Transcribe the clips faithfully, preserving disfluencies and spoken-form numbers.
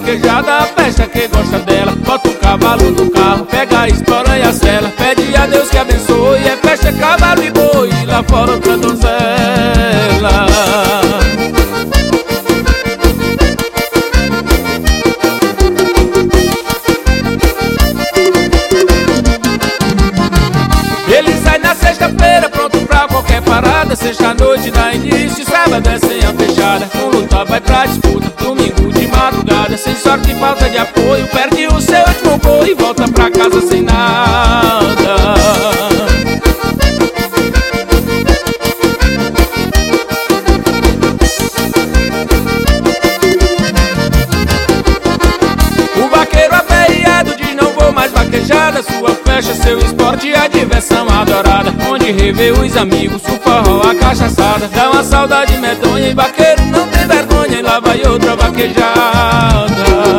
vaquejada, a festa que gosta dela. Bota o cavalo no carro, pega a espora e a sela. Pede a Deus que abençoe, é festa, é cavalo e boi, e lá fora outra donzela. Ele sai na sexta-feira, pronto pra qualquer parada. Sexta-noite dá início, sábado é senha fechada. Com luta vai pra disputa, domingo de madrugada. Sem sorte e falta de apoio, perde o seu último boi e volta pra casa sem nada. O vaqueiro aperreado diz não vou mais vaquejada. Sua festa, seu esporte, a diversão adorada. Onde revê os amigos, o forró, a cachaçada. Dá uma saudade medonha e vaqueiro não tem vergonha. E lá vai outra vaquejada.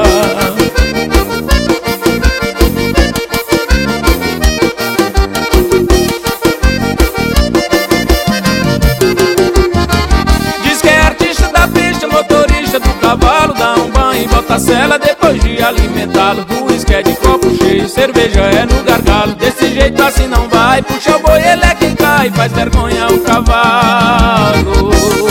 Diz que é artista da pista, motorista do cavalo. Dá um banho e bota a sela depois de alimentá-lo. Uísque é de copo cheio, cerveja é no gargalo. Desse jeito assim não vai, puxa o boi, ele é quem cai. Faz vergonha o cavalo.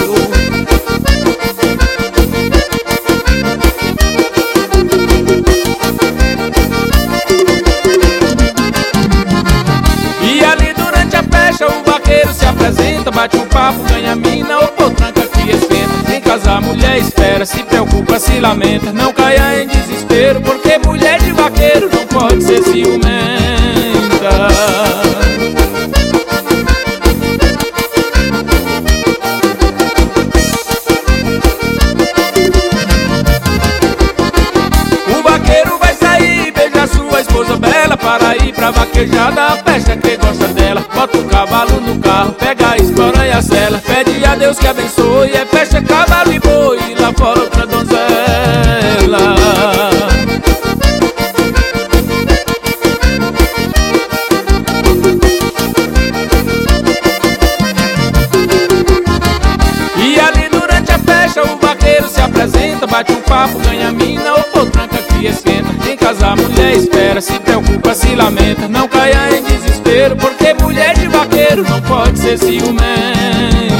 E ali durante a festa o vaqueiro se apresenta. Bate um papo, ganha mina ou potranca que esquenta. Em casa a mulher espera, se preocupa, se lamenta. Não caia em desespero, porque mulher de vaqueiro não pode ser ciumenta. O vaqueiro vai sair, beija sua esposa bela, para ir pra vaquejada, a festa que gosta dela. Bota o cavalo no carro, pega a espora e a sela. Pede a Deus que abençoe, é festa, é cavalo e boi, e lá fora outra donzela. E ali durante a festa o vaqueiro se apresenta. Bate um papo, ganha mina ou potranca que esquenta. Em casa a mulher espera, se preocupa, se lamenta. Não caia em desespero, porque mulher de vaqueiro não pode ser ciumenta.